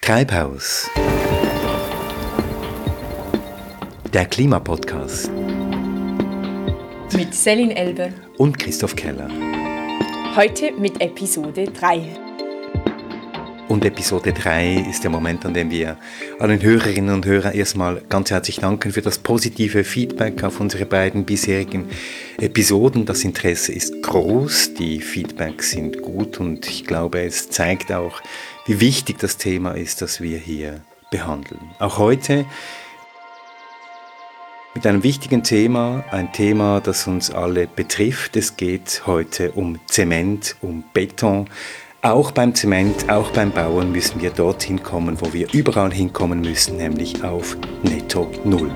Treibhaus. Der Klimapodcast. Mit Céline Elber und Christoph Keller. Heute mit Episode 3. Und Episode 3 ist der Moment, an dem wir allen Hörerinnen und Hörern erstmal ganz herzlich danken für das positive Feedback auf unsere beiden bisherigen Episoden. Das Interesse ist groß, die Feedbacks sind gut und ich glaube, es zeigt auch, wie wichtig das Thema ist, das wir hier behandeln. Auch heute mit einem wichtigen Thema, ein Thema, das uns alle betrifft. Es geht heute um Zement, um Beton. Auch beim Zement, auch beim Bauen müssen wir dorthin kommen, wo wir überall hinkommen müssen, nämlich auf Netto Null.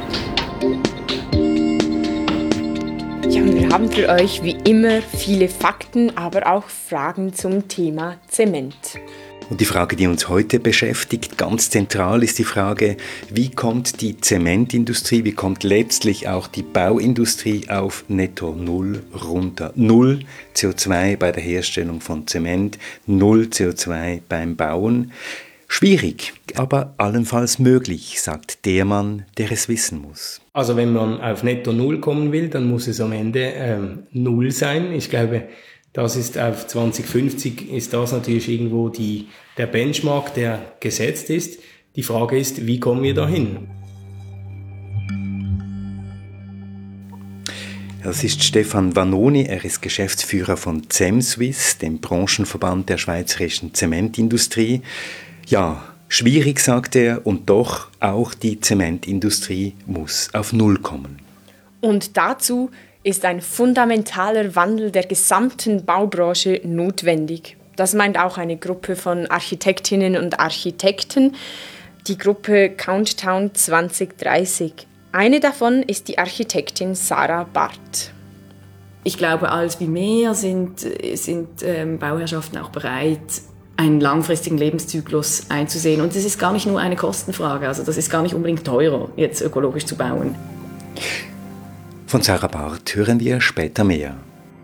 Ja, und wir haben für euch wie immer viele Fakten, aber auch Fragen zum Thema Zement. Und die Frage, die uns heute beschäftigt, ganz zentral ist die Frage, wie kommt die Zementindustrie, wie kommt letztlich auch die Bauindustrie auf Netto Null runter? Null CO2 bei der Herstellung von Zement, null CO2 beim Bauen. Schwierig, aber allenfalls möglich, sagt der Mann, der es wissen muss. Also wenn man auf Netto Null kommen will, dann muss es am Ende Null sein. Ich glaube, das ist auf 2050 ist das natürlich irgendwo der Benchmark, der gesetzt ist. Die Frage ist, wie kommen wir dahin? Das ist Stefan Vanoni, er ist Geschäftsführer von CemSuisse, dem Branchenverband der schweizerischen Zementindustrie. Ja, schwierig, sagt er, und doch auch die Zementindustrie muss auf Null kommen. Und dazu ist ein fundamentaler Wandel der gesamten Baubranche notwendig. Das meint auch eine Gruppe von Architektinnen und Architekten, die Gruppe Countdown 2030. Eine davon ist die Architektin Sarah Barth. Ich glaube, als wie mehr sind Bauherrschaften auch bereit, einen langfristigen Lebenszyklus einzusehen. Und das ist gar nicht nur eine Kostenfrage. Also das ist gar nicht unbedingt teurer, jetzt ökologisch zu bauen. Von Sarah Barth hören wir später mehr.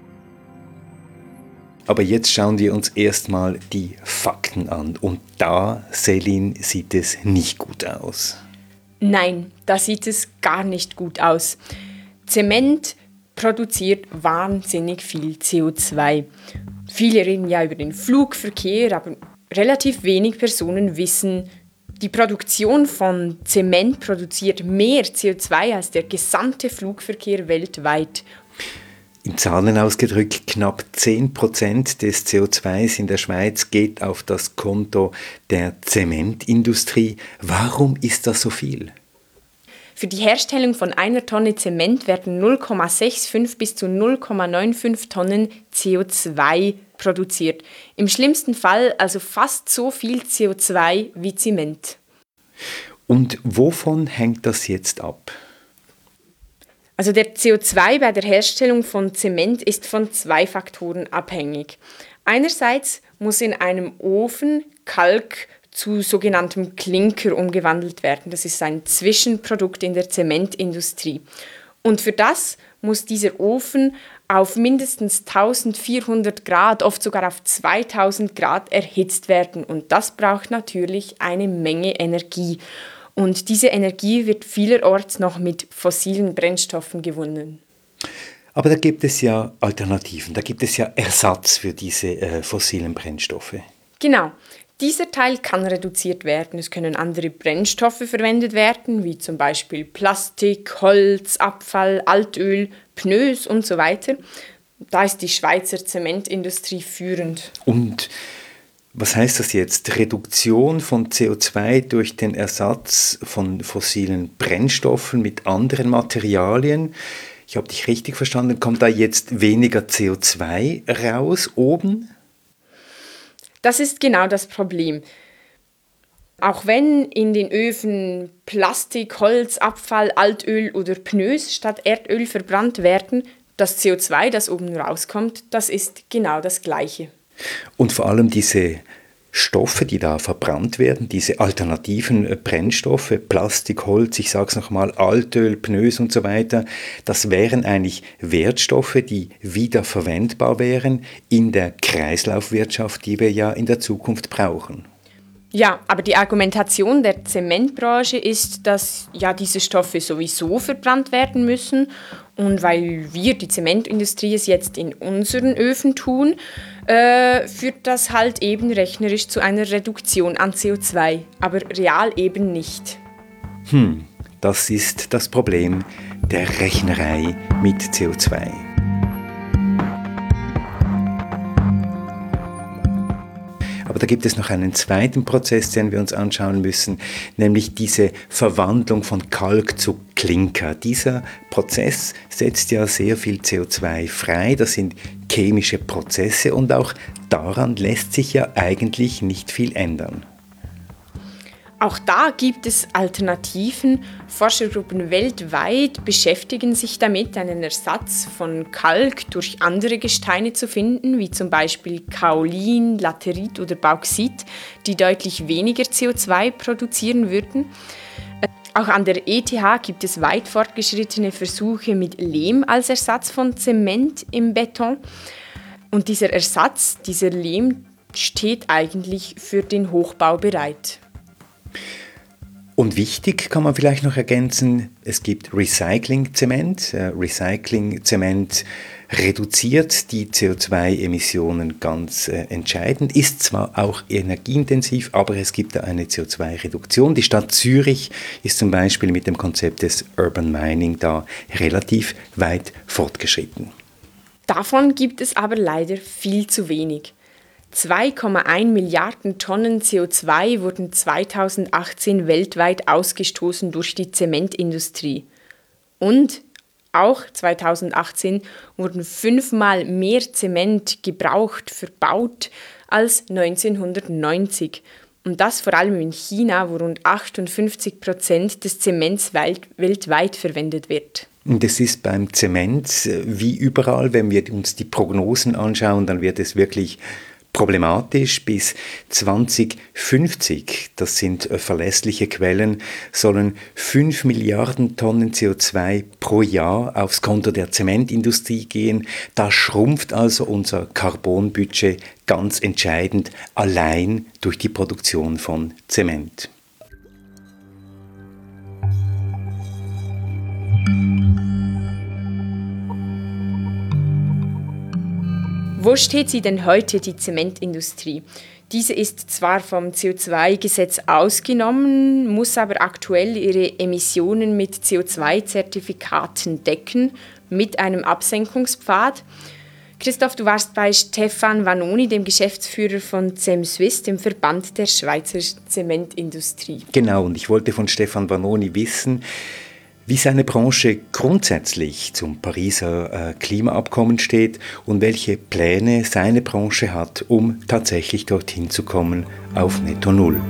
Aber jetzt schauen wir uns erstmal die Fakten an. Und da, Céline, sieht es nicht gut aus. Nein, da sieht es gar nicht gut aus. Zement produziert wahnsinnig viel CO2. Viele reden ja über den Flugverkehr, aber relativ wenig Personen wissen, die Produktion von Zement produziert mehr CO2 als der gesamte Flugverkehr weltweit. In Zahlen ausgedrückt, knapp 10% des CO2s in der Schweiz geht auf das Konto der Zementindustrie. Warum ist das so viel? Für die Herstellung von einer Tonne Zement werden 0,65 bis zu 0,95 Tonnen CO2 produziert. Im schlimmsten Fall also fast so viel CO2 wie Zement. Und wovon hängt das jetzt ab? Also der CO2 bei der Herstellung von Zement ist von zwei Faktoren abhängig. Einerseits muss in einem Ofen Kalk zu sogenanntem Klinker umgewandelt werden. Das ist ein Zwischenprodukt in der Zementindustrie. Und für das muss dieser Ofen auf mindestens 1400 Grad, oft sogar auf 2000 Grad erhitzt werden. Und das braucht natürlich eine Menge Energie. Und diese Energie wird vielerorts noch mit fossilen Brennstoffen gewonnen. Aber da gibt es ja Alternativen, da gibt es ja Ersatz für diese fossilen Brennstoffe. Genau. Dieser Teil kann reduziert werden. Es können andere Brennstoffe verwendet werden, wie zum Beispiel Plastik, Holz, Abfall, Altöl, Pneus und so weiter. Da ist die Schweizer Zementindustrie führend. Und was heißt das jetzt? Reduktion von CO2 durch den Ersatz von fossilen Brennstoffen mit anderen Materialien. Ich habe dich richtig verstanden. Kommt da jetzt weniger CO2 raus oben? Das ist genau das Problem. Auch wenn in den Öfen Plastik, Holz, Abfall, Altöl oder Pneus statt Erdöl verbrannt werden, das CO2, das oben rauskommt, das ist genau das Gleiche. Und vor allem diese Stoffe, die da verbrannt werden, diese alternativen Brennstoffe, Plastik, Holz, ich sage es nochmal, Altöl, Pneus und so weiter, das wären eigentlich Wertstoffe, die wiederverwendbar wären in der Kreislaufwirtschaft, die wir ja in der Zukunft brauchen. Ja, aber die Argumentation der Zementbranche ist, dass ja diese Stoffe sowieso verbrannt werden müssen und weil wir, die Zementindustrie, es jetzt in unseren Öfen tun, führt das halt eben rechnerisch zu einer Reduktion an CO2, aber real eben nicht. Das ist das Problem der Rechnerei mit CO2. Aber da gibt es noch einen zweiten Prozess, den wir uns anschauen müssen, nämlich diese Verwandlung von Kalk zu Klinker. Dieser Prozess setzt ja sehr viel CO2 frei. Das sind chemische Prozesse und auch daran lässt sich ja eigentlich nicht viel ändern. Auch da gibt es Alternativen. Forschergruppen weltweit beschäftigen sich damit, einen Ersatz von Kalk durch andere Gesteine zu finden, wie zum Beispiel Kaolin, Laterit oder Bauxit, die deutlich weniger CO2 produzieren würden. Auch an der ETH gibt es weit fortgeschrittene Versuche mit Lehm als Ersatz von Zement im Beton. Und dieser Ersatz, dieser Lehm, steht eigentlich für den Hochbau bereit. Und wichtig kann man vielleicht noch ergänzen, es gibt Recycling-Zement. Recycling-Zement reduziert die CO2-Emissionen ganz entscheidend, ist zwar auch energieintensiv, aber es gibt da eine CO2-Reduktion. Die Stadt Zürich ist zum Beispiel mit dem Konzept des Urban Mining da relativ weit fortgeschritten. Davon gibt es aber leider viel zu wenig. 2,1 Milliarden Tonnen CO2 wurden 2018 weltweit ausgestoßen durch die Zementindustrie. Und auch 2018 wurden 5-mal mehr Zement gebraucht, verbaut als 1990. Und das vor allem in China, wo rund 58% des Zements weltweit verwendet wird. Und es ist beim Zement wie überall, wenn wir uns die Prognosen anschauen, dann wird es wirklich problematisch. Bis 2050, das sind verlässliche Quellen, sollen 5 Milliarden Tonnen CO2 pro Jahr aufs Konto der Zementindustrie gehen. Da schrumpft also unser Carbonbudget ganz entscheidend allein durch die Produktion von Zement. Wo steht sie denn heute, die Zementindustrie? Diese ist zwar vom CO2-Gesetz ausgenommen, muss aber aktuell ihre Emissionen mit CO2-Zertifikaten decken, mit einem Absenkungspfad. Christoph, du warst bei Stefan Vanoni, dem Geschäftsführer von CemSuisse, dem Verband der Schweizer Zementindustrie. Genau, und ich wollte von Stefan Vanoni wissen, wie seine Branche grundsätzlich zum Pariser Klimaabkommen steht und welche Pläne seine Branche hat, um tatsächlich dorthin zu kommen auf Netto Null.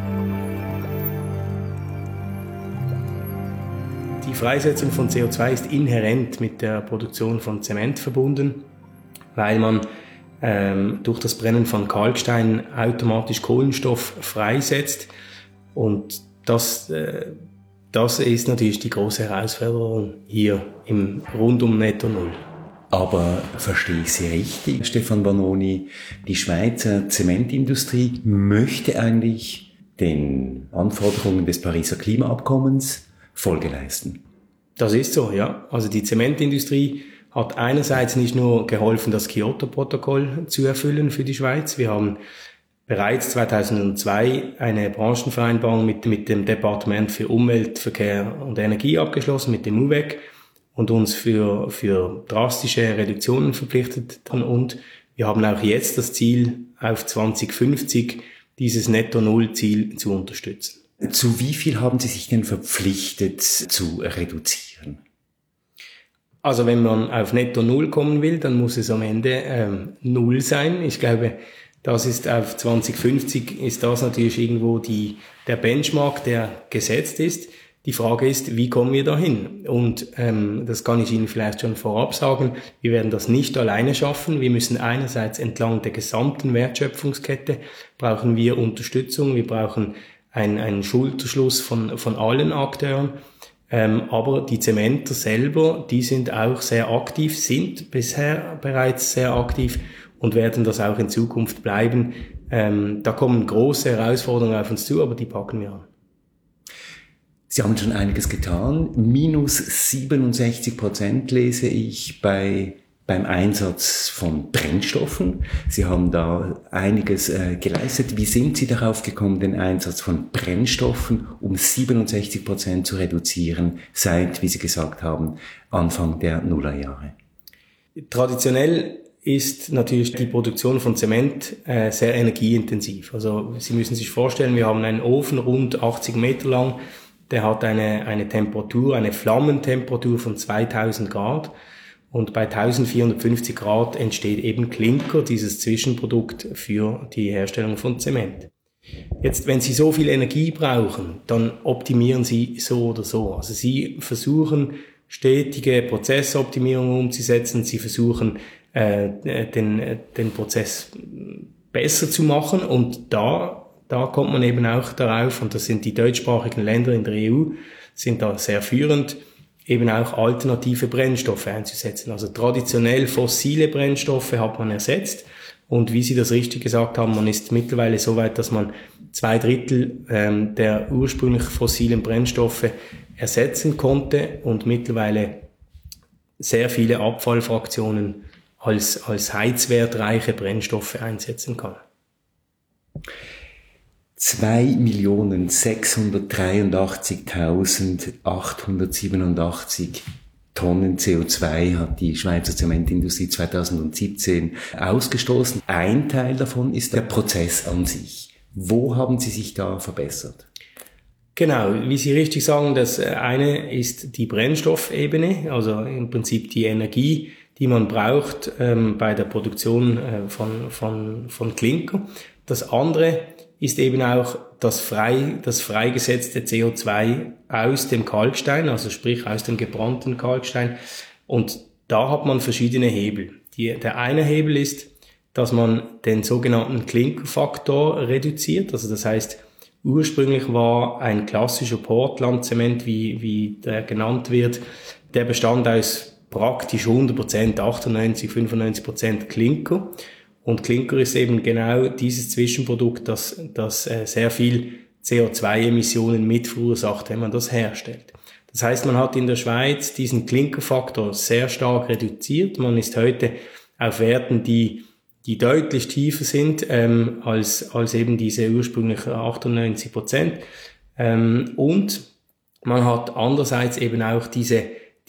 Die Freisetzung von CO2 ist inhärent mit der Produktion von Zement verbunden, weil man durch das Brennen von Kalkstein automatisch Kohlenstoff freisetzt und das ist natürlich die große Herausforderung hier rund um Netto Null. Aber verstehe ich Sie richtig, Stefan Vanoni, die Schweizer Zementindustrie möchte eigentlich den Anforderungen des Pariser Klimaabkommens Folge leisten? Das ist so, ja. Also die Zementindustrie hat einerseits nicht nur geholfen, das Kyoto-Protokoll zu erfüllen für die Schweiz. Wir haben bereits 2002 eine Branchenvereinbarung mit dem Departement für Umwelt, Verkehr und Energie abgeschlossen, mit dem UVEC, und uns für drastische Reduktionen verpflichtet. Und wir haben auch jetzt das Ziel, auf 2050 dieses Netto-Null-Ziel zu unterstützen. Zu wie viel haben Sie sich denn verpflichtet zu reduzieren? Also wenn man auf Netto Null kommen will, dann muss es am Ende Null sein. Ich glaube, das ist auf 2050 ist das natürlich irgendwo der Benchmark, der gesetzt ist. Die Frage ist, wie kommen wir dahin? Und das kann ich Ihnen vielleicht schon vorab sagen. Wir werden das nicht alleine schaffen. Wir müssen einerseits entlang der gesamten Wertschöpfungskette brauchen wir Unterstützung. Wir brauchen einen Schulterschluss von allen Akteuren. Aber die Zementer selber, die sind auch sehr aktiv, sind bisher bereits sehr aktiv und werden das auch in Zukunft bleiben, Da kommen große Herausforderungen auf uns zu, aber die packen wir an. Sie haben schon einiges getan. Minus 67% lese ich beim Einsatz von Brennstoffen. Sie haben da einiges geleistet. Wie sind Sie darauf gekommen, den Einsatz von Brennstoffen um 67% zu reduzieren, seit, wie Sie gesagt haben, Anfang der Nullerjahre? Traditionell ist natürlich die Produktion von Zement sehr energieintensiv. Also Sie müssen sich vorstellen, wir haben einen Ofen rund 80 Meter lang, der hat eine Temperatur, eine Flammentemperatur von 2000 Grad. Und bei 1450 Grad entsteht eben Klinker, dieses Zwischenprodukt für die Herstellung von Zement. Jetzt, wenn Sie so viel Energie brauchen, dann optimieren Sie so oder so. Also Sie versuchen, stetige Prozessoptimierungen umzusetzen. Sie versuchen, den Prozess besser zu machen. Und da kommt man eben auch darauf, und das sind die deutschsprachigen Länder in der EU, sind da sehr führend, eben auch alternative Brennstoffe einzusetzen. Also traditionell fossile Brennstoffe hat man ersetzt. Und wie Sie das richtig gesagt haben, man ist mittlerweile so weit, dass man 2/3 der ursprünglich fossilen Brennstoffe ersetzen konnte und mittlerweile sehr viele Abfallfraktionen als heizwertreiche Brennstoffe einsetzen kann. 2.683.887 Tonnen CO2 hat die Schweizer Zementindustrie 2017 ausgestoßen. Ein Teil davon ist der Prozess an sich. Wo haben Sie sich da verbessert? Genau, wie Sie richtig sagen, das eine ist die Brennstoffebene, also im Prinzip die Energie, die man braucht bei der Produktion von Klinker. Das andere ist eben auch das freigesetzte CO2 aus dem Kalkstein, also sprich aus dem gebrannten Kalkstein. Und da hat man verschiedene Hebel. Der eine Hebel ist, dass man den sogenannten Klinkerfaktor reduziert. Also das heißt, ursprünglich war ein klassischer Portland-Zement, wie der genannt wird, der bestand aus praktisch 100%, 98, 95% Klinker. Und Klinker ist eben genau dieses Zwischenprodukt, das sehr viel CO2-Emissionen mit verursacht, wenn man das herstellt. Das heißt, man hat in der Schweiz diesen Klinkerfaktor sehr stark reduziert. Man ist heute auf Werten, die deutlich tiefer sind als eben diese ursprünglichen 98%. Und man hat andererseits eben auch diese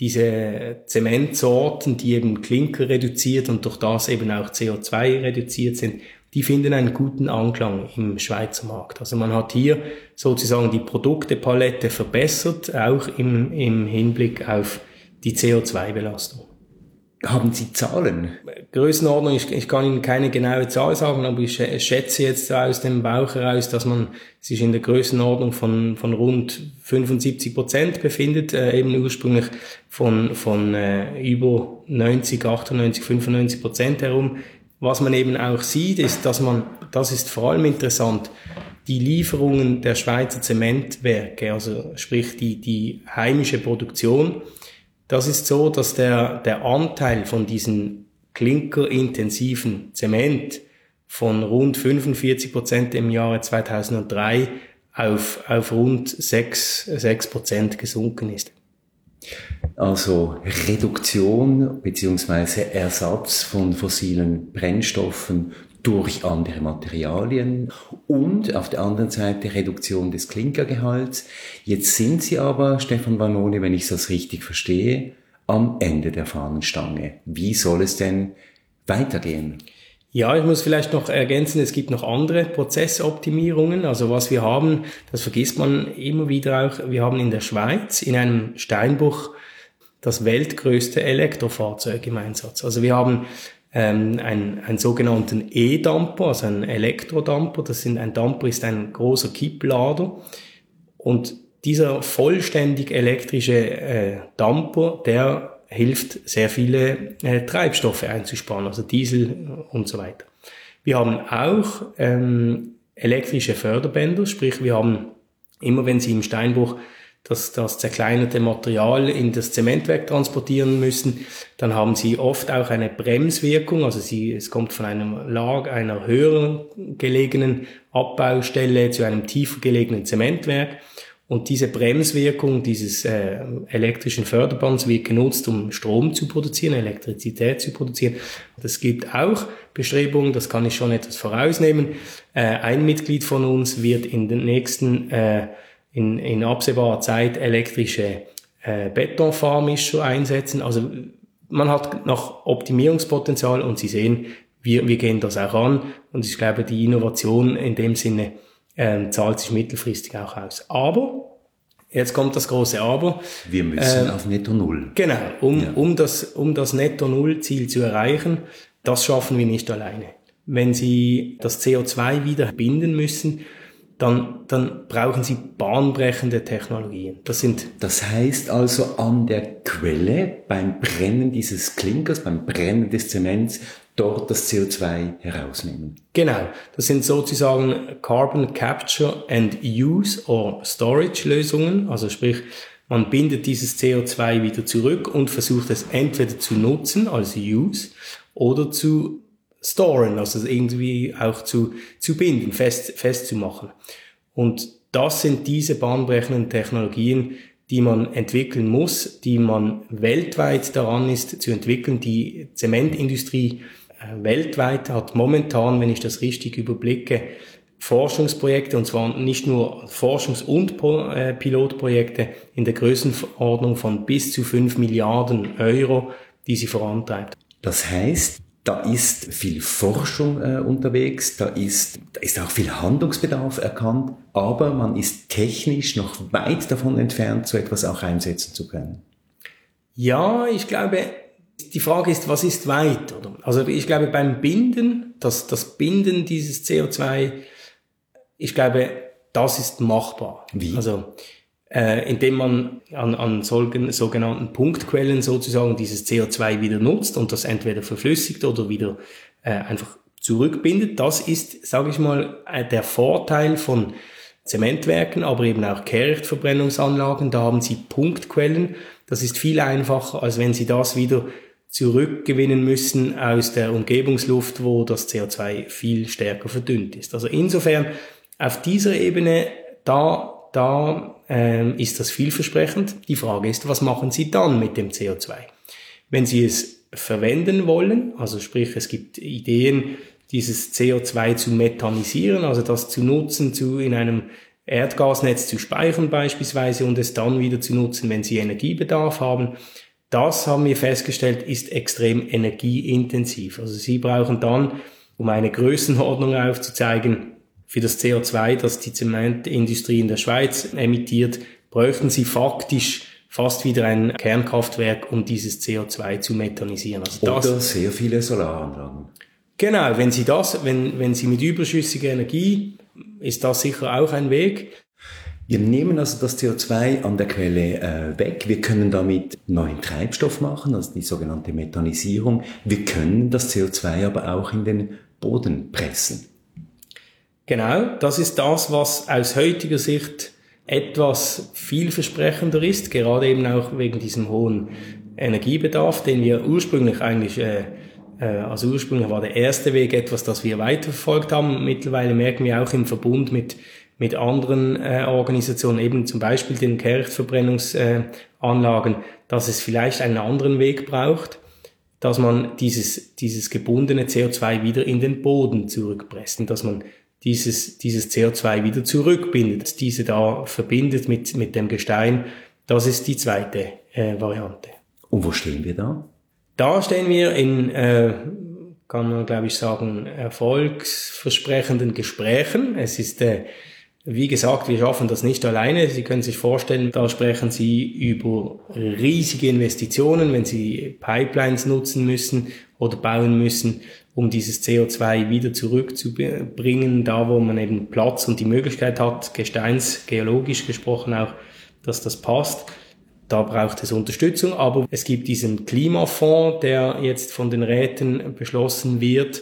Zementsorten, die eben Klinker reduziert und durch das eben auch CO2 reduziert sind, die finden einen guten Anklang im Schweizer Markt. Also man hat hier sozusagen die Produktepalette verbessert, auch im Hinblick auf die CO2-Belastung. Haben Sie Zahlen? Größenordnung, ich kann Ihnen keine genaue Zahl sagen, aber ich schätze jetzt aus dem Bauch heraus, dass man sich in der Größenordnung von rund 75% befindet, eben ursprünglich von über 90, 98, 95% herum. Was man eben auch sieht, ist, das ist vor allem interessant, die Lieferungen der Schweizer Zementwerke, also sprich die heimische Produktion. Das ist so, dass der Anteil von diesen klinkerintensiven Zement von rund 45% im Jahre 2003 auf rund 6% gesunken ist. Also Reduktion bzw. Ersatz von fossilen Brennstoffen durch andere Materialien und auf der anderen Seite Reduktion des Klinkergehalts. Jetzt sind Sie aber, Stefan Vanoni, wenn ich das richtig verstehe, am Ende der Fahnenstange. Wie soll es denn weitergehen? Ja, ich muss vielleicht noch ergänzen, es gibt noch andere Prozessoptimierungen. Also was wir haben, das vergisst man immer wieder auch, wir haben in der Schweiz in einem Steinbruch das weltgrößte Elektrofahrzeug im Einsatz. Also wir haben einen sogenannten E-Damper, also einen Elektrodamper. Ein Damper ist ein großer Kipplader. Und dieser vollständig elektrische Damper, der hilft, sehr viele Treibstoffe einzusparen, also Diesel und so weiter. Wir haben auch elektrische Förderbänder, sprich wir haben immer, wenn Sie im Steinbruch das zerkleinerte Material in das Zementwerk transportieren müssen, dann haben sie oft auch eine Bremswirkung, also es kommt von einer höher gelegenen Abbaustelle zu einem tiefer gelegenen Zementwerk. Und diese Bremswirkung dieses elektrischen Förderbands wird genutzt, um Strom zu produzieren, Elektrizität zu produzieren. Es gibt auch Bestrebungen, das kann ich schon etwas vorausnehmen. Ein Mitglied von uns wird in den nächsten, in absehbarer Zeit elektrische Betonfahrmischer einsetzen. Also man hat noch Optimierungspotenzial und Sie sehen, wir gehen das auch an. Und ich glaube, die Innovation in dem Sinne zahlt sich mittelfristig auch aus. Aber, jetzt kommt das große Aber. Wir müssen auf Netto Null. Genau, um das Netto Null Ziel zu erreichen, das schaffen wir nicht alleine. Wenn Sie das CO2 wieder binden müssen, dann brauchen Sie bahnbrechende Technologien. Das heißt also an der Quelle, beim Brennen dieses Klinkers, beim Brennen des Zements, dort das CO2 herausnehmen. Genau, das sind sozusagen Carbon Capture and Use or Storage Lösungen, also sprich, man bindet dieses CO2 wieder zurück und versucht es entweder zu nutzen, also Use, oder zu storen, also irgendwie auch zu binden, festzumachen. Und das sind diese bahnbrechenden Technologien, die man entwickeln muss, die man weltweit daran ist zu entwickeln. Die Zementindustrie weltweit hat momentan, wenn ich das richtig überblicke, Forschungsprojekte, und zwar nicht nur Forschungs- und Pilotprojekte in der Größenordnung von bis zu 5 Milliarden Euro, die sie vorantreibt. Das heißt, da ist viel Forschung unterwegs, da ist auch viel Handlungsbedarf erkannt, aber man ist technisch noch weit davon entfernt, so etwas auch einsetzen zu können. Ja, ich glaube, die Frage ist, was ist weit? Oder? Also ich glaube, beim Binden, das Binden dieses CO2, ich glaube, das ist machbar. Wie? Also indem man an sogenannten Punktquellen sozusagen dieses CO2 wieder nutzt und das entweder verflüssigt oder wieder einfach zurückbindet. Das ist, sage ich mal, der Vorteil von Zementwerken, aber eben auch Kehrichtverbrennungsanlagen. Da haben Sie Punktquellen. Das ist viel einfacher, als wenn Sie das wieder zurückgewinnen müssen aus der Umgebungsluft, wo das CO2 viel stärker verdünnt ist. Also insofern auf dieser Ebene, da ist das vielversprechend. Die Frage ist, was machen Sie dann mit dem CO2? Wenn Sie es verwenden wollen, also sprich, es gibt Ideen, dieses CO2 zu methanisieren, also das zu nutzen, in einem Erdgasnetz zu speichern beispielsweise und es dann wieder zu nutzen, wenn Sie Energiebedarf haben. Das haben wir festgestellt, ist extrem energieintensiv. Also Sie brauchen dann, um eine Größenordnung aufzuzeigen, für das CO2, das die Zementindustrie in der Schweiz emittiert, bräuchten Sie faktisch fast wieder ein Kernkraftwerk, um dieses CO2 zu methanisieren. Also oder sehr viele Solaranlagen. Genau, wenn Sie mit überschüssiger Energie, ist das sicher auch ein Weg. Wir nehmen also das CO2 an der Quelle weg. Wir können damit neuen Treibstoff machen, also die sogenannte Methanisierung. Wir können das CO2 aber auch in den Boden pressen. Genau, das ist das, was aus heutiger Sicht etwas vielversprechender ist, gerade eben auch wegen diesem hohen Energiebedarf, den wir ursprünglich eigentlich, ursprünglich war der erste Weg etwas, das wir weiterverfolgt haben. Mittlerweile merken wir auch im Verbund mit anderen Organisationen, eben zum Beispiel den Kehrichtverbrennungsanlagen, dass es vielleicht einen anderen Weg braucht, dass man dieses gebundene CO2 wieder in den Boden zurückpresst und dass man dieses CO2 wieder zurückbindet, diese da verbindet mit dem Gestein. Das ist die zweite Variante. Und wo stehen wir da? Da stehen wir in, kann man glaube ich sagen, erfolgsversprechenden Gesprächen. Es ist, wie gesagt, wir schaffen das nicht alleine. Sie können sich vorstellen, da sprechen Sie über riesige Investitionen, wenn Sie Pipelines nutzen müssen oder bauen müssen, um dieses CO2 wieder zurückzubringen, da wo man eben Platz und die Möglichkeit hat, gesteinsgeologisch gesprochen auch, dass das passt. Da braucht es Unterstützung, aber es gibt diesen Klimafonds, der jetzt von den Räten beschlossen wird,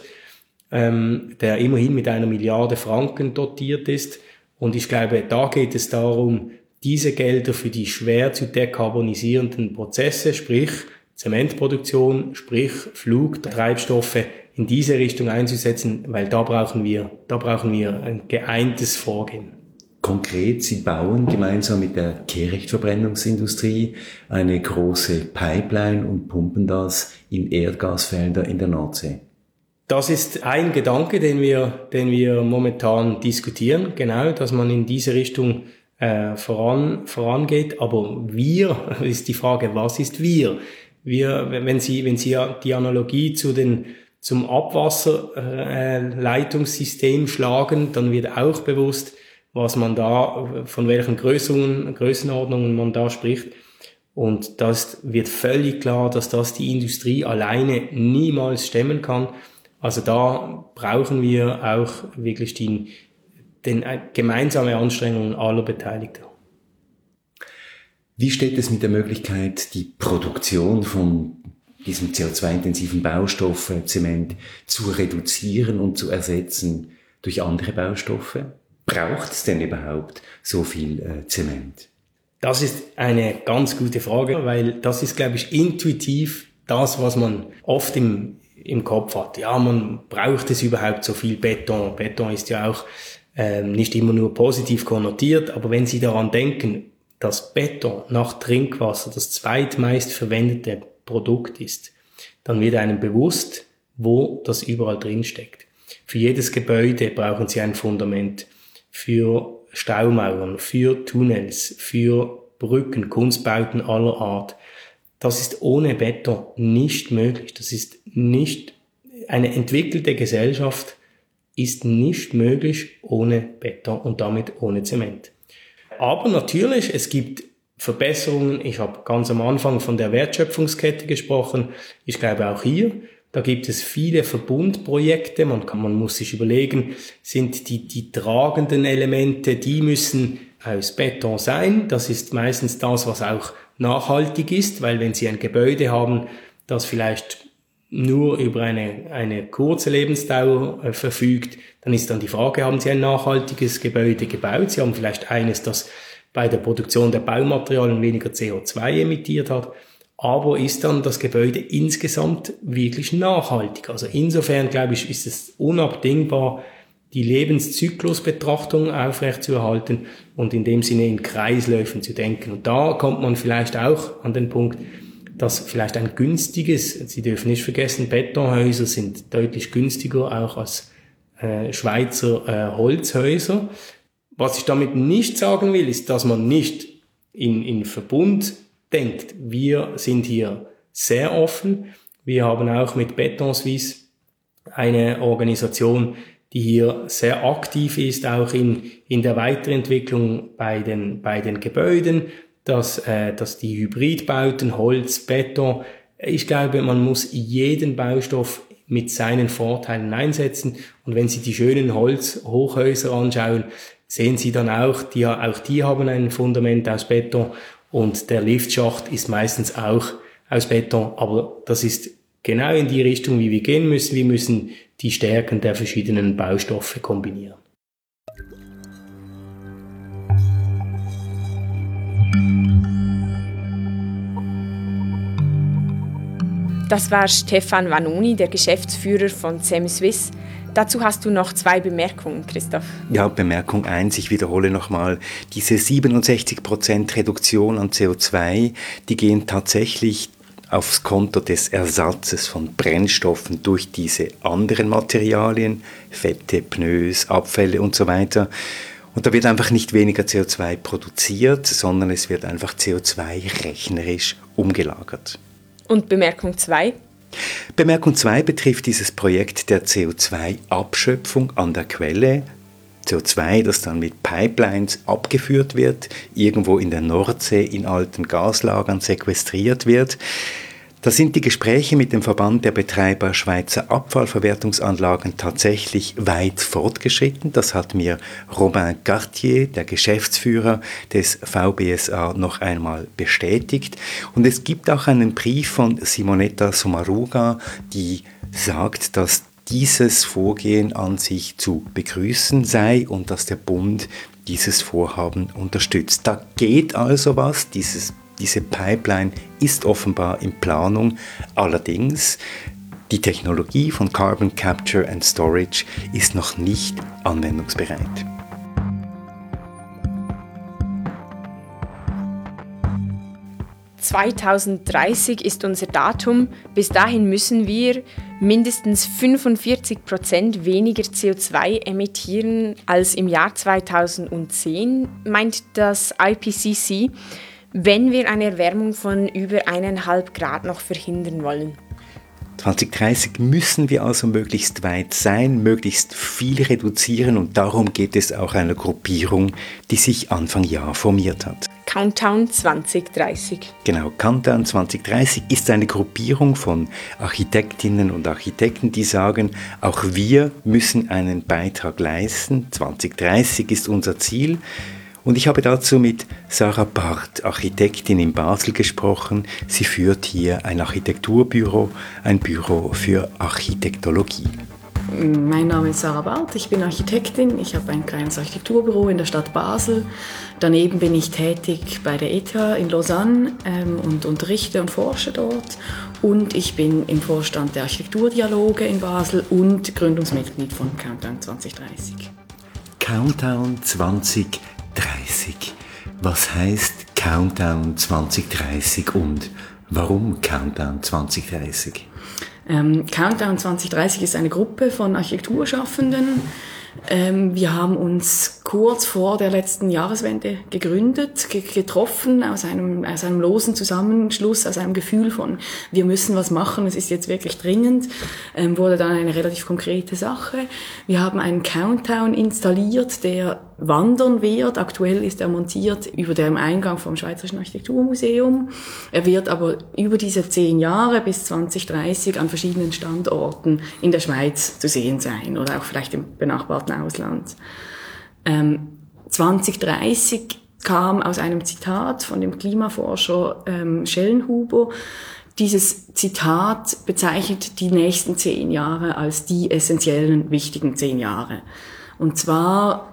der immerhin mit 1 Milliarde Franken dotiert ist. Und ich glaube, da geht es darum, diese Gelder für die schwer zu dekarbonisierenden Prozesse, sprich Zementproduktion, sprich Flugtreibstoffe, in diese Richtung einzusetzen, weil da brauchen wir ein geeintes Vorgehen. Konkret, Sie bauen gemeinsam mit der Kehrichtverbrennungsindustrie eine große Pipeline und pumpen das in Erdgasfelder in der Nordsee. Das ist ein Gedanke, den wir momentan diskutieren, genau, dass man in diese Richtung vorangeht. Aber wir, ist die Frage, was ist wir? Wenn Sie die Analogie zum Abwasserleitungssystem schlagen, dann wird auch bewusst, was man da, von welchen Größenordnungen man da spricht. Und das wird völlig klar, dass das die Industrie alleine niemals stemmen kann. Also da brauchen wir auch wirklich die gemeinsame Anstrengungen aller Beteiligten. Wie steht es mit der Möglichkeit, die Produktion von diesem CO2-intensiven Baustoff, Zement, zu reduzieren und zu ersetzen durch andere Baustoffe? Braucht es denn überhaupt so viel Zement? Das ist eine ganz gute Frage, weil das ist, glaube ich, intuitiv das, was man oft im Kopf hat. Ja, man braucht es überhaupt so viel Beton. Beton ist ja auch nicht immer nur positiv konnotiert, aber wenn Sie daran denken, dass Beton nach Trinkwasser das zweitmeist verwendete Produkt ist, dann wird einem bewusst, wo das überall drin steckt. Für jedes Gebäude brauchen Sie ein Fundament. Für Staumauern, für Tunnels, für Brücken, Kunstbauten aller Art. Das ist ohne Beton nicht möglich. Das ist nicht, eine entwickelte Gesellschaft ist nicht möglich ohne Beton und damit ohne Zement. Aber natürlich, es gibt Verbesserungen. Ich habe ganz am Anfang von der Wertschöpfungskette gesprochen. Ich glaube auch hier, da gibt es viele Verbundprojekte. Man muss sich überlegen, sind die tragenden Elemente, die müssen aus Beton sein. Das ist meistens das, was auch nachhaltig ist, weil wenn Sie ein Gebäude haben, das vielleicht nur über eine kurze Lebensdauer verfügt, dann ist dann die Frage, haben Sie ein nachhaltiges Gebäude gebaut? Sie haben vielleicht eines, das bei der Produktion der Baumaterialien weniger CO2 emittiert hat, aber ist dann das Gebäude insgesamt wirklich nachhaltig? Also insofern, glaube ich, ist es unabdingbar, die Lebenszyklusbetrachtung aufrechtzuerhalten und in dem Sinne in Kreisläufen zu denken. Und da kommt man vielleicht auch an den Punkt, dass vielleicht ein günstiges, Sie dürfen nicht vergessen, Betonhäuser sind deutlich günstiger auch als Schweizer Holzhäuser. Was ich damit nicht sagen will, ist, dass man nicht in Verbund denkt. Wir sind hier sehr offen. Wir haben auch mit Beton Suisse eine Organisation, die hier sehr aktiv ist, auch in der Weiterentwicklung bei den Gebäuden, dass die Hybridbauten, Holz, Beton, ich glaube, man muss jeden Baustoff mit seinen Vorteilen einsetzen. Und wenn Sie die schönen Holzhochhäuser anschauen, sehen Sie dann auch die haben ein Fundament aus Beton und der Liftschacht ist meistens auch aus Beton. Aber das ist genau in die Richtung, wie wir gehen müssen. Wir müssen die Stärken der verschiedenen Baustoffe kombinieren. Das war Stefan Vanoni, der Geschäftsführer von CEM Suisse. Dazu hast du noch 2 Bemerkungen, Christoph. Ja, Bemerkung 1, ich wiederhole nochmal, diese 67% Reduktion an CO2, die gehen tatsächlich aufs Konto des Ersatzes von Brennstoffen durch diese anderen Materialien, Fette, Pneus, Abfälle und so weiter. Und da wird einfach nicht weniger CO2 produziert, sondern es wird einfach CO2 rechnerisch umgelagert. Und Bemerkung 2? Bemerkung 2 betrifft dieses Projekt der CO2-Abschöpfung an der Quelle. CO2, das dann mit Pipelines abgeführt wird, irgendwo in der Nordsee in alten Gaslagern sequestriert wird. Da sind die Gespräche mit dem Verband der Betreiber Schweizer Abfallverwertungsanlagen tatsächlich weit fortgeschritten. Das hat mir Robin Cartier, der Geschäftsführer des VBSA, noch einmal bestätigt. Und es gibt auch einen Brief von Simonetta Sommaruga, die sagt, dass dieses Vorgehen an sich zu begrüßen sei und dass der Bund dieses Vorhaben unterstützt. Da geht also was, diese Pipeline ist offenbar in Planung. Allerdings, die Technologie von Carbon Capture and Storage ist noch nicht anwendungsbereit. (2030) ist unser Datum. Bis dahin müssen wir mindestens 45% weniger CO2 emittieren als im Jahr 2010, meint das IPCC, wenn wir eine Erwärmung von über 1,5 Grad noch verhindern wollen. 2030 müssen wir also möglichst weit sein, möglichst viel reduzieren und darum geht es auch einer Gruppierung, die sich Anfang Jahr formiert hat. Countdown 2030. Genau, Countdown 2030 ist eine Gruppierung von Architektinnen und Architekten, die sagen, auch wir müssen einen Beitrag leisten. 2030 ist unser Ziel. Und ich habe dazu mit Sarah Barth, Architektin in Basel, gesprochen. Sie führt hier ein Architekturbüro, ein Büro für Architektologie. Mein Name ist Sarah Barth, ich bin Architektin, ich habe ein kleines Architekturbüro in der Stadt Basel. Daneben bin ich tätig bei der ETH in Lausanne und unterrichte und forsche dort. Und ich bin im Vorstand der Architekturdialoge in Basel und Gründungsmitglied von Countdown 2030. Countdown 2030. Was heißt Countdown 2030 und warum Countdown 2030? Countdown 2030 ist eine Gruppe von Architekturschaffenden. Wir haben uns kurz vor der letzten Jahreswende gegründet, getroffen aus einem losen Zusammenschluss, aus einem Gefühl von, wir müssen was machen, es ist jetzt wirklich dringend, wurde dann eine relativ konkrete Sache. Wir haben einen Countdown installiert, der wandern wird. Aktuell ist er montiert über dem Eingang vom Schweizerischen Architekturmuseum. Er wird aber über diese 10 Jahre bis 2030 an verschiedenen Standorten in der Schweiz zu sehen sein oder auch vielleicht im benachbarten Ausland. 2030 kam aus einem Zitat von dem Klimaforscher Schellenhuber. Dieses Zitat bezeichnet die nächsten 10 Jahre als die essentiellen, wichtigen 10 Jahre. Und zwar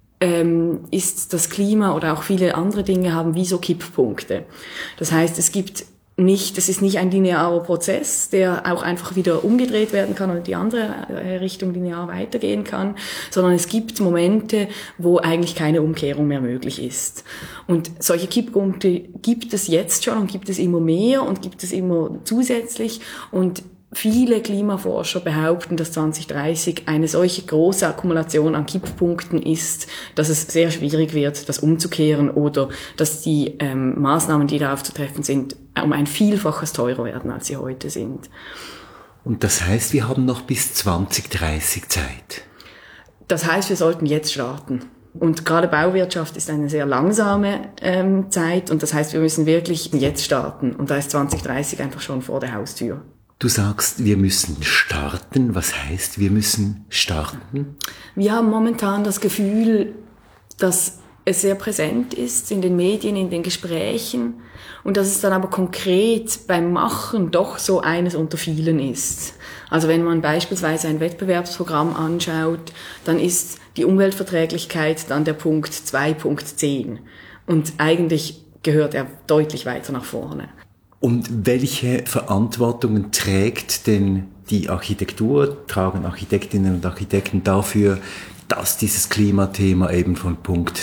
ist das Klima oder auch viele andere Dinge haben wie so Kipppunkte. Das heißt, es ist nicht ein linearer Prozess, der auch einfach wieder umgedreht werden kann und in die andere Richtung linear weitergehen kann, sondern es gibt Momente, wo eigentlich keine Umkehrung mehr möglich ist. Und solche Kipppunkte gibt es jetzt schon und gibt es immer mehr und gibt es immer zusätzlich und viele Klimaforscher behaupten, dass 2030 eine solche große Akkumulation an Kipppunkten ist, dass es sehr schwierig wird, das umzukehren oder dass die Maßnahmen, die darauf zu treffen sind, um ein Vielfaches teurer werden, als sie heute sind. Und das heißt, wir haben noch bis 2030 Zeit? Das heißt, wir sollten jetzt starten. Und gerade Bauwirtschaft ist eine sehr langsame Zeit und das heißt, wir müssen wirklich jetzt starten. Und da ist 2030 einfach schon vor der Haustür. Du sagst, wir müssen starten. Was heißt, wir müssen starten? Wir haben momentan das Gefühl, dass es sehr präsent ist in den Medien, in den Gesprächen und dass es dann aber konkret beim Machen doch so eines unter vielen ist. Also wenn man beispielsweise ein Wettbewerbsprogramm anschaut, dann ist die Umweltverträglichkeit dann der Punkt 2.10 und eigentlich gehört er deutlich weiter nach vorne. Und welche Verantwortungen trägt denn die Architektur, tragen Architektinnen und Architekten dafür, dass dieses Klimathema eben von Punkt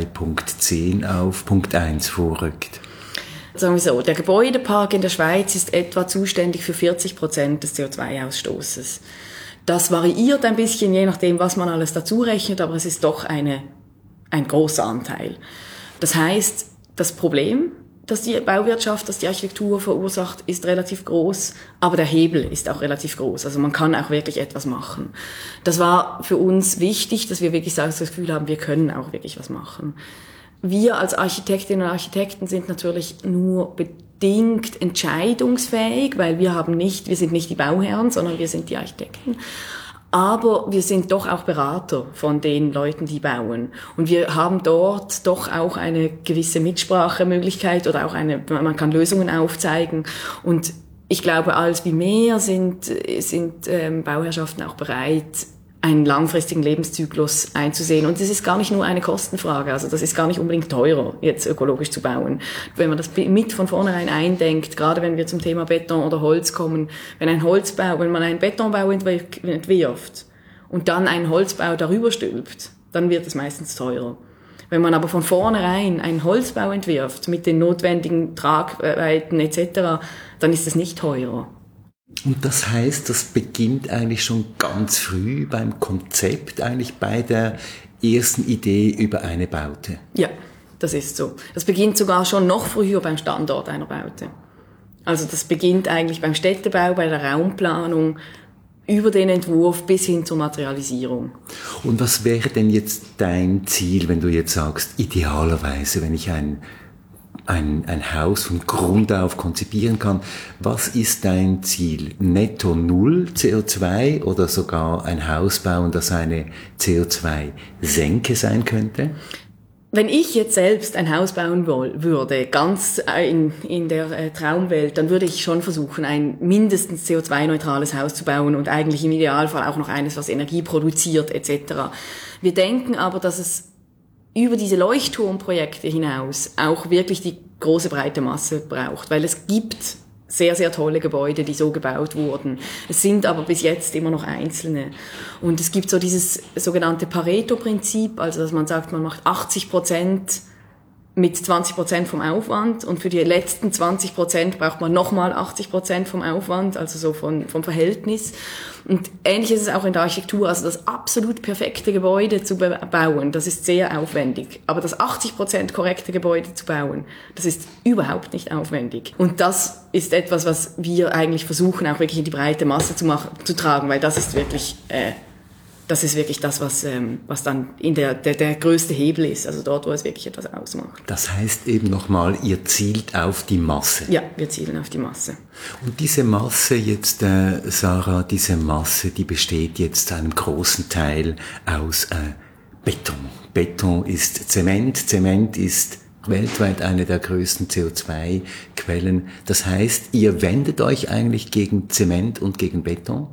2.10 auf Punkt 1 vorrückt? Sagen wir so, der Gebäudepark in der Schweiz ist etwa zuständig für 40% des CO2-Ausstoßes. Das variiert ein bisschen, je nachdem, was man alles dazu rechnet, aber es ist doch ein großer Anteil. Das heißt, das Problem, dass die Bauwirtschaft, dass die Architektur verursacht, ist relativ groß, aber der Hebel ist auch relativ groß. Also man kann auch wirklich etwas machen. Das war für uns wichtig, dass wir wirklich das Gefühl haben, wir können auch wirklich was machen. Wir als Architektinnen und Architekten sind natürlich nur bedingt entscheidungsfähig, weil wir sind nicht die Bauherren, sondern wir sind die Architekten. Aber wir sind doch auch Berater von den Leuten, die bauen. Und wir haben dort doch auch eine gewisse Mitsprachemöglichkeit oder auch man kann Lösungen aufzeigen. Und Ich glaube, als wie mehr sind Bauherrschaften auch bereit, einen langfristigen Lebenszyklus einzusehen. Und das ist gar nicht nur eine Kostenfrage. Also das ist gar nicht unbedingt teurer, jetzt ökologisch zu bauen. Wenn man das mit von vornherein eindenkt, gerade wenn wir zum Thema Beton oder Holz kommen, wenn man einen Betonbau entwirft und dann einen Holzbau darüber stülpt, dann wird es meistens teurer. Wenn man aber von vornherein einen Holzbau entwirft mit den notwendigen Tragweiten etc., dann ist es nicht teurer. Und das heißt, das beginnt eigentlich schon ganz früh beim Konzept, eigentlich bei der ersten Idee über eine Baute. Ja, das ist so. Das beginnt sogar schon noch früher beim Standort einer Baute. Also das beginnt eigentlich beim Städtebau, bei der Raumplanung, über den Entwurf bis hin zur Materialisierung. Und was wäre denn jetzt dein Ziel, wenn du jetzt sagst, idealerweise, wenn ich ein Haus von Grund auf konzipieren kann. Was ist dein Ziel? Netto Null CO2 oder sogar ein Haus bauen, das eine CO2-Senke sein könnte? Wenn ich jetzt selbst ein Haus bauen würde, ganz in der Traumwelt, dann würde ich schon versuchen, ein mindestens CO2-neutrales Haus zu bauen und eigentlich im Idealfall auch noch eines, was Energie produziert etc. Wir denken aber, dass es über diese Leuchtturmprojekte hinaus auch wirklich die große breite Masse braucht, weil es gibt sehr, sehr tolle Gebäude, die so gebaut wurden. Es sind aber bis jetzt immer noch einzelne. Und es gibt so dieses sogenannte Pareto-Prinzip, also dass man sagt, man macht 80% mit 20% vom Aufwand und für die letzten 20% braucht man nochmal 80% vom Aufwand, also so vom Verhältnis. Und ähnlich ist es auch in der Architektur, also das absolut perfekte Gebäude zu bauen, das ist sehr aufwendig. Aber das 80% korrekte Gebäude zu bauen, das ist überhaupt nicht aufwendig. Und das ist etwas, was wir eigentlich versuchen, auch wirklich in die breite Masse zu tragen, weil das ist wirklich das, was dann der größte Hebel ist, also dort, wo es wirklich etwas ausmacht. Das heißt eben nochmal, ihr zielt auf die Masse. Ja, wir zielen auf die Masse. Und diese Masse jetzt, Sarah, die besteht jetzt zu einem großen Teil aus Beton. Beton ist Zement. Zement ist weltweit eine der größten CO2-Quellen. Das heißt, ihr wendet euch eigentlich gegen Zement und gegen Beton?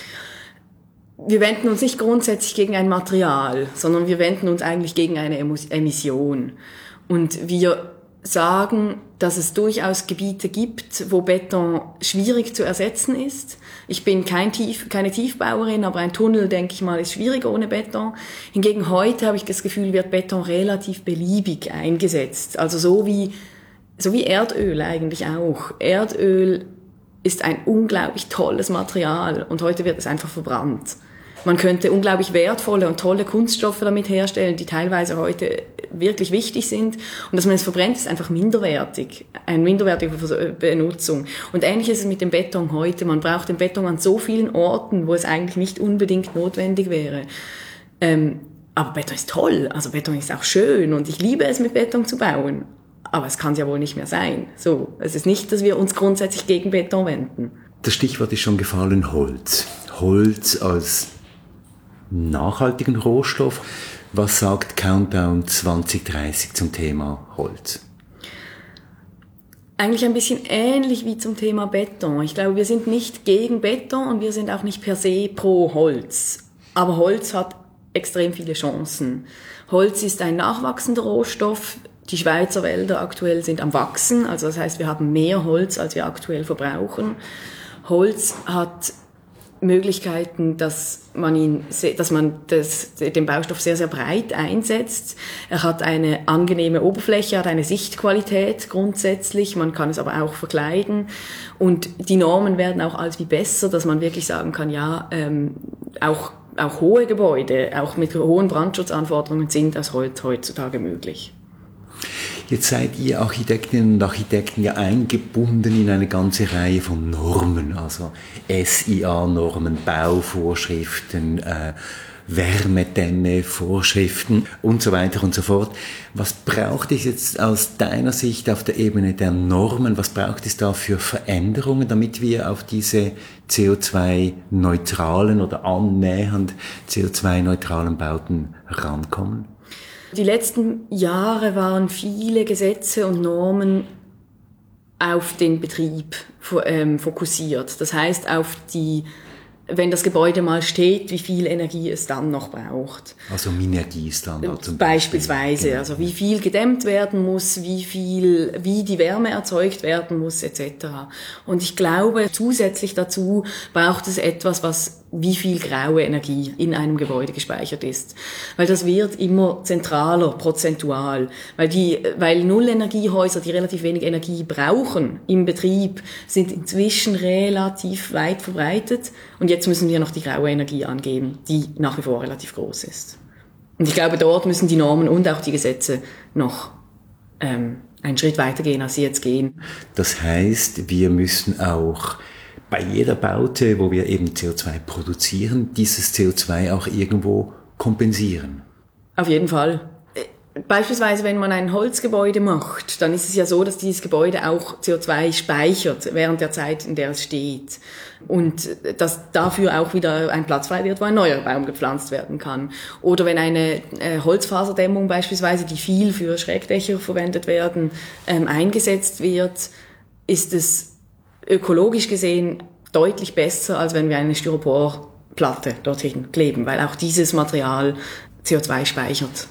Wir wenden uns nicht grundsätzlich gegen ein Material, sondern wir wenden uns eigentlich gegen eine Emission. Und wir sagen, dass es durchaus Gebiete gibt, wo Beton schwierig zu ersetzen ist. Ich bin keine Tiefbauerin, aber ein Tunnel, denke ich mal, ist schwierig ohne Beton. Hingegen heute habe ich das Gefühl, wird Beton relativ beliebig eingesetzt. Also so wie Erdöl eigentlich auch. Erdöl ist ein unglaublich tolles Material und heute wird es einfach verbrannt. Man könnte unglaublich wertvolle und tolle Kunststoffe damit herstellen, die teilweise heute wirklich wichtig sind. Und dass man es verbrennt, ist einfach minderwertig. Eine minderwertige Benutzung. Und ähnlich ist es mit dem Beton heute. Man braucht den Beton an so vielen Orten, wo es eigentlich nicht unbedingt notwendig wäre. Aber Beton ist toll. Also Beton ist auch schön. Und ich liebe es, mit Beton zu bauen. Aber es kann es ja wohl nicht mehr sein. So, es ist nicht, dass wir uns grundsätzlich gegen Beton wenden. Das Stichwort ist schon gefallen, Holz. Holz als nachhaltigen Rohstoff. Was sagt Countdown 2030 zum Thema Holz? Eigentlich ein bisschen ähnlich wie zum Thema Beton. Ich glaube, wir sind nicht gegen Beton und wir sind auch nicht per se pro Holz. Aber Holz hat extrem viele Chancen. Holz ist ein nachwachsender Rohstoff. Die Schweizer Wälder aktuell sind am Wachsen. Also das heißt, wir haben mehr Holz, als wir aktuell verbrauchen. Holz hat Möglichkeiten, dass man den Baustoff sehr, sehr breit einsetzt. Er hat eine angenehme Oberfläche, hat eine Sichtqualität grundsätzlich. Man kann es aber auch verkleiden. Und die Normen werden auch als wie besser, dass man wirklich sagen kann, ja, auch hohe Gebäude, auch mit hohen Brandschutzanforderungen sind aus Holz heutzutage möglich. Jetzt seid ihr Architektinnen und Architekten ja eingebunden in eine ganze Reihe von Normen, also SIA-Normen, Bauvorschriften, Wärmedämme, Vorschriften und so weiter und so fort. Was braucht es jetzt aus deiner Sicht auf der Ebene der Normen? Was braucht es da für Veränderungen, damit wir auf diese CO2-neutralen oder annähernd CO2-neutralen Bauten rankommen? Die letzten Jahre waren viele Gesetze und Normen auf den Betrieb fokussiert. Das heißt, auf wenn das Gebäude mal steht, wie viel Energie es dann noch braucht. Also Minergiestandard. Beispielsweise, Genau. also wie viel gedämmt werden muss, wie die Wärme erzeugt werden muss, etc. Und ich glaube, zusätzlich dazu braucht es etwas, wie viel graue Energie in einem Gebäude gespeichert ist. Weil das wird immer zentraler, prozentual. Weil Nullenergiehäuser, die relativ wenig Energie brauchen im Betrieb, sind inzwischen relativ weit verbreitet. Und jetzt müssen wir noch die graue Energie angeben, die nach wie vor relativ groß ist. Und ich glaube, dort müssen die Normen und auch die Gesetze noch einen Schritt weitergehen, als sie jetzt gehen. Das heißt, wir müssen auch bei jeder Baute, wo wir eben CO2 produzieren, dieses CO2 auch irgendwo kompensieren. Auf jeden Fall. Beispielsweise, wenn man ein Holzgebäude macht, dann ist es ja so, dass dieses Gebäude auch CO2 speichert während der Zeit, in der es steht. Und dass dafür auch wieder ein Platz frei wird, wo ein neuer Baum gepflanzt werden kann. Oder wenn eine Holzfaserdämmung beispielsweise, die viel für Schrägdächer verwendet werden, eingesetzt wird, ist es ökologisch gesehen deutlich besser, als wenn wir eine Styroporplatte dorthin kleben, weil auch dieses Material CO2 speichert.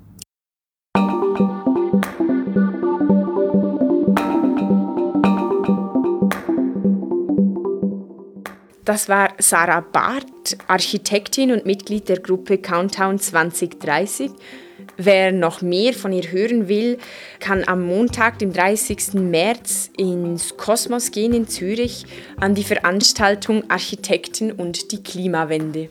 Das war Sarah Barth, Architektin und Mitglied der Gruppe Countdown 2030. Wer noch mehr von ihr hören will, kann am Montag, dem 30. März, ins Kosmos gehen in Zürich an die Veranstaltung Architekten und die Klimawende.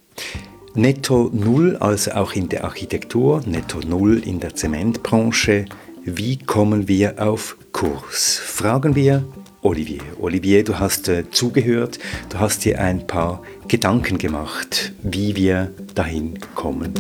Netto Null, also auch in der Architektur, Netto Null in der Zementbranche. Wie kommen wir auf Kurs? Fragen wir Olivier. Olivier, du hast zugehört, du hast dir ein paar Gedanken gemacht, wie wir dahin kommen.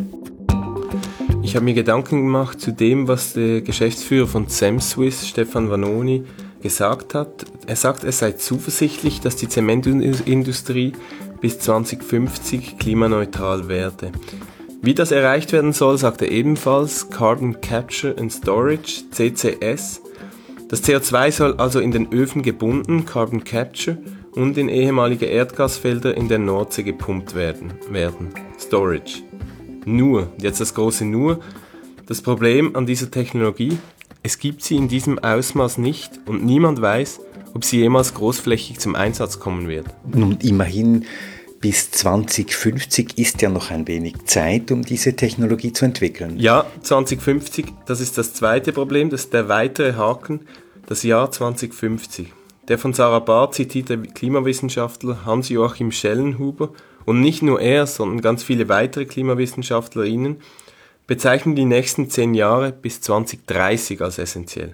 Ich habe mir Gedanken gemacht zu dem, was der Geschäftsführer von Zemswiss, Stefan Vanoni, gesagt hat. Er sagt, er sei zuversichtlich, dass die Zementindustrie bis 2050 klimaneutral werde. Wie das erreicht werden soll, sagt er ebenfalls Carbon Capture and Storage, CCS. Das CO2 soll also in den Öfen gebunden, Carbon Capture, und in ehemalige Erdgasfelder in der Nordsee gepumpt werden. Storage. Nur, jetzt das große Nur, das Problem an dieser Technologie, es gibt sie in diesem Ausmaß nicht und niemand weiß, ob sie jemals großflächig zum Einsatz kommen wird. Nun, immerhin bis 2050 ist ja noch ein wenig Zeit, um diese Technologie zu entwickeln. Ja, 2050, das ist das zweite Problem, das ist der weitere Haken, das Jahr 2050. Der von Sarah Barth zitierte Klimawissenschaftler Hans-Joachim Schellenhuber und nicht nur er, sondern ganz viele weitere KlimawissenschaftlerInnen bezeichnen die nächsten 10 Jahre bis 2030 als essentiell.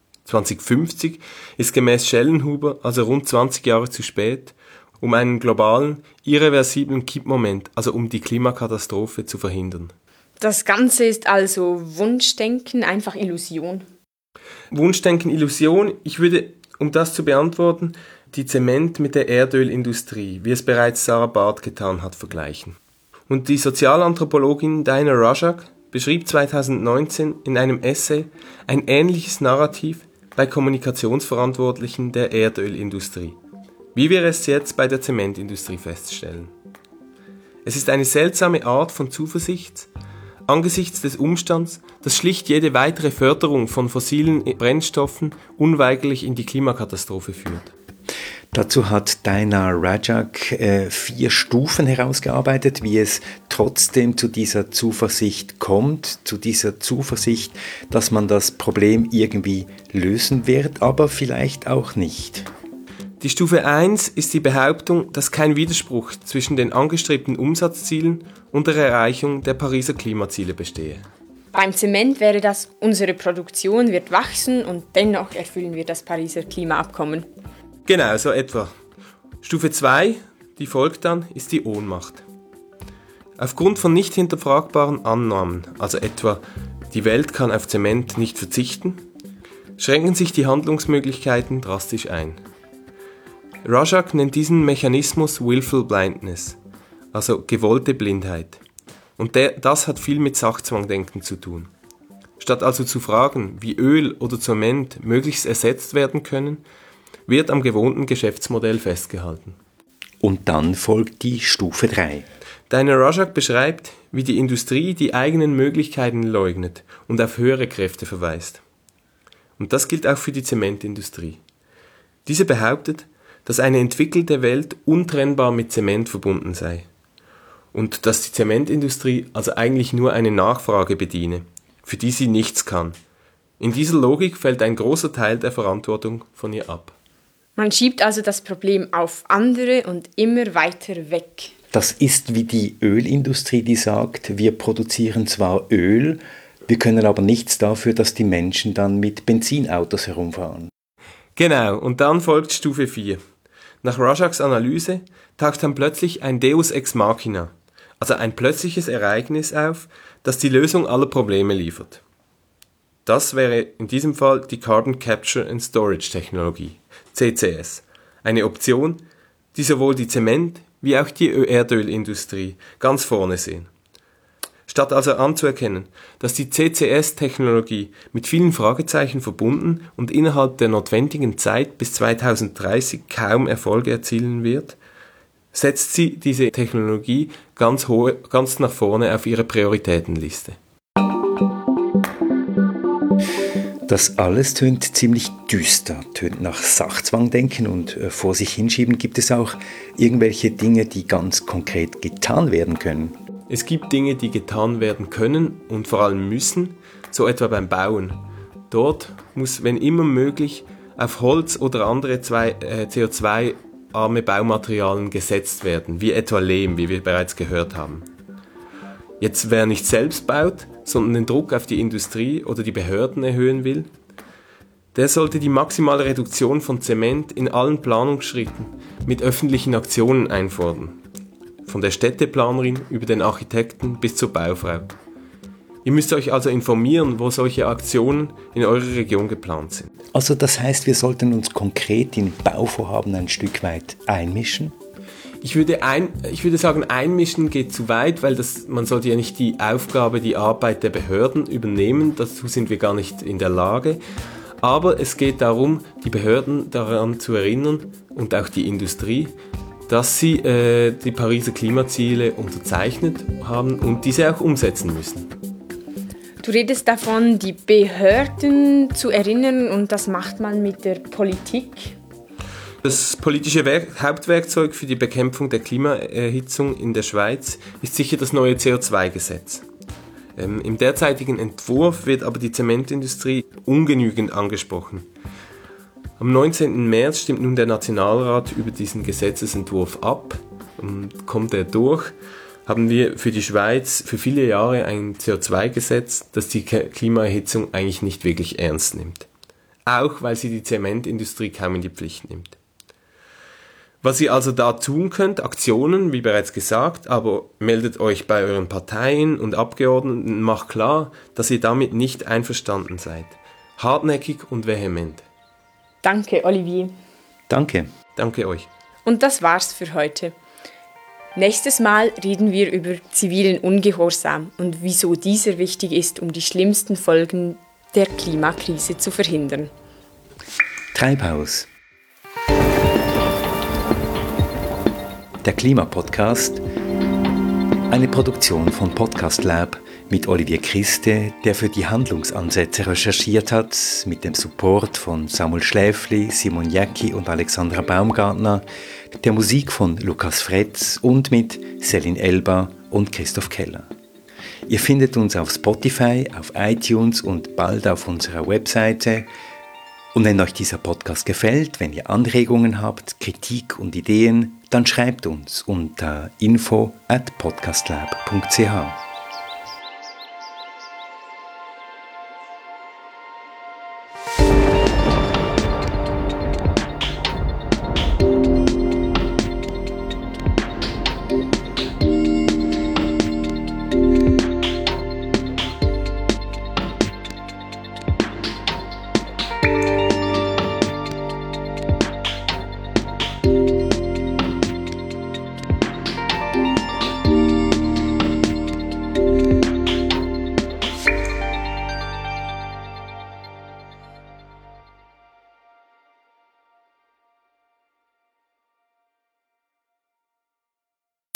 2050 ist gemäß Schellenhuber also rund 20 Jahre zu spät, um einen globalen, irreversiblen Kippmoment, also um die Klimakatastrophe zu verhindern. Das Ganze ist also Wunschdenken, einfach Illusion. Wunschdenken, Illusion. Ich würde, um das zu beantworten, die Zement mit der Erdölindustrie, wie es bereits Sarah Barth getan hat, vergleichen. Und die Sozialanthropologin Diana Rajak beschrieb 2019 in einem Essay ein ähnliches Narrativ bei Kommunikationsverantwortlichen der Erdölindustrie, wie wir es jetzt bei der Zementindustrie feststellen. Es ist eine seltsame Art von Zuversicht angesichts des Umstands, dass schlicht jede weitere Förderung von fossilen Brennstoffen unweigerlich in die Klimakatastrophe führt. Dazu hat Diana Rajak 4 Stufen herausgearbeitet, wie es trotzdem zu dieser Zuversicht kommt, zu dieser Zuversicht, dass man das Problem irgendwie lösen wird, aber vielleicht auch nicht. Die Stufe 1 ist die Behauptung, dass kein Widerspruch zwischen den angestrebten Umsatzzielen und der Erreichung der Pariser Klimaziele bestehe. Beim Zement wäre das, unsere Produktion wird wachsen und dennoch erfüllen wir das Pariser Klimaabkommen. Genau, so etwa. Stufe 2, die folgt dann, ist die Ohnmacht. Aufgrund von nicht hinterfragbaren Annahmen, also etwa, die Welt kann auf Zement nicht verzichten, schränken sich die Handlungsmöglichkeiten drastisch ein. Rajak nennt diesen Mechanismus Willful Blindness, also gewollte Blindheit. Und das hat viel mit Sachzwangdenken zu tun. Statt also zu fragen, wie Öl oder Zement möglichst ersetzt werden können, wird am gewohnten Geschäftsmodell festgehalten. Und dann folgt die Stufe 3. Daniel Rajak beschreibt, wie die Industrie die eigenen Möglichkeiten leugnet und auf höhere Kräfte verweist. Und das gilt auch für die Zementindustrie. Diese behauptet, dass eine entwickelte Welt untrennbar mit Zement verbunden sei. Und dass die Zementindustrie also eigentlich nur eine Nachfrage bediene, für die sie nichts kann. In dieser Logik fällt ein großer Teil der Verantwortung von ihr ab. Man schiebt also das Problem auf andere und immer weiter weg. Das ist wie die Ölindustrie, die sagt, wir produzieren zwar Öl, wir können aber nichts dafür, dass die Menschen dann mit Benzinautos herumfahren. Genau, und dann folgt Stufe 4. Nach Rajaks Analyse taucht dann plötzlich ein Deus ex machina, also ein plötzliches Ereignis auf, das die Lösung aller Probleme liefert. Das wäre in diesem Fall die Carbon Capture and Storage Technologie, CCS, eine Option, die sowohl die Zement- wie auch die Erdölindustrie ganz vorne sehen. Statt also anzuerkennen, dass die CCS-Technologie mit vielen Fragezeichen verbunden und innerhalb der notwendigen Zeit bis 2030 kaum Erfolge erzielen wird, setzt sie diese Technologie ganz nach vorne auf ihre Prioritätenliste. Das alles tönt ziemlich düster, tönt nach Sachzwangdenken und vor sich hinschieben. Gibt es auch irgendwelche Dinge, die ganz konkret getan werden können? Es gibt Dinge, die getan werden können und vor allem müssen, so etwa beim Bauen. Dort muss, wenn immer möglich, auf Holz oder andere CO2-arme Baumaterialien gesetzt werden, wie etwa Lehm, wie wir bereits gehört haben. Jetzt, wer nicht selbst baut, sondern den Druck auf die Industrie oder die Behörden erhöhen will, der sollte die maximale Reduktion von Zement in allen Planungsschritten mit öffentlichen Aktionen einfordern. Von der Städteplanerin über den Architekten bis zur Baufrau. Ihr müsst euch also informieren, wo solche Aktionen in eurer Region geplant sind. Also das heißt, wir sollten uns konkret in Bauvorhaben ein Stück weit einmischen? Ich würde sagen, einmischen geht zu weit, weil man sollte ja nicht die Aufgabe, die Arbeit der Behörden übernehmen. Dazu sind wir gar nicht in der Lage. Aber es geht darum, die Behörden daran zu erinnern und auch die Industrie, dass sie die Pariser Klimaziele unterzeichnet haben und diese auch umsetzen müssen. Du redest davon, die Behörden zu erinnern, und das macht man mit der Politik. Das politische Hauptwerkzeug für die Bekämpfung der Klimaerhitzung in der Schweiz ist sicher das neue CO2-Gesetz. Im derzeitigen Entwurf wird aber die Zementindustrie ungenügend angesprochen. Am 19. März stimmt nun der Nationalrat über diesen Gesetzesentwurf ab. Und kommt er durch, haben wir für die Schweiz für viele Jahre ein CO2-Gesetz, das die Klimaerhitzung eigentlich nicht wirklich ernst nimmt. Auch weil sie die Zementindustrie kaum in die Pflicht nimmt. Was ihr also da tun könnt, Aktionen, wie bereits gesagt, aber meldet euch bei euren Parteien und Abgeordneten, macht klar, dass ihr damit nicht einverstanden seid. Hartnäckig und vehement. Danke, Olivier. Danke. Danke euch. Und das war's für heute. Nächstes Mal reden wir über zivilen Ungehorsam und wieso dieser wichtig ist, um die schlimmsten Folgen der Klimakrise zu verhindern. Treibhaus. Der Klimapodcast, eine Produktion von Podcast Lab mit Olivier Christe, der für die Handlungsansätze recherchiert hat, mit dem Support von Samuel Schläfli, Simon Jäcki und Alexandra Baumgartner, der Musik von Lukas Fretz und mit Selin Elba und Christoph Keller. Ihr findet uns auf Spotify, auf iTunes und bald auf unserer Webseite. Und wenn euch dieser Podcast gefällt, wenn ihr Anregungen habt, Kritik und Ideen, dann schreibt uns unter info@podcastlab.ch.